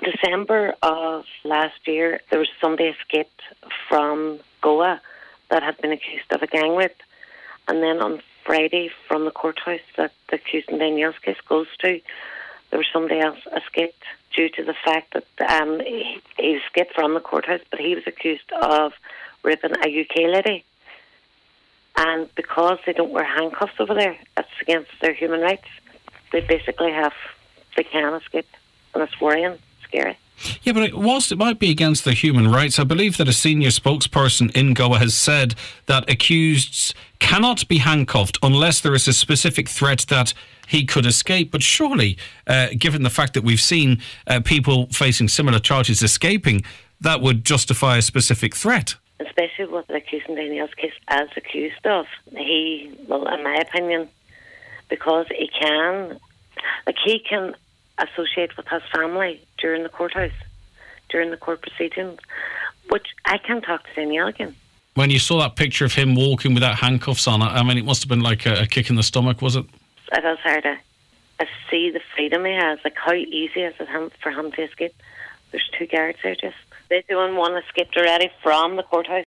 December of last year, there was somebody escaped from Goa that had been accused of a gang rape. And then on Friday, from the courthouse that the accused in Danielle's case goes to, there was somebody else escaped due to the fact that he escaped from the courthouse, but he was accused of raping a UK lady. And because they don't wear handcuffs over there, that's against their human rights. They can escape, and it's worrying, scary. Yeah, but whilst it might be against their human rights, I believe that a senior spokesperson in Goa has said that accuseds cannot be handcuffed unless there is a specific threat that he could escape. But surely, given the fact that we've seen people facing similar charges escaping, that would justify a specific threat. Especially what the accused in Danielle's case is accused of. He, well, in my opinion, because he can associate with his family during the courthouse, during the court proceedings, which I can't talk to Danielle again. When you saw that picture of him walking without handcuffs on, I mean, it must have been like a kick in the stomach, was it? It is hard to see the freedom he has, like how easy is it for him to escape. There's 2 guards there just. They're doing one escaped already from the courthouse.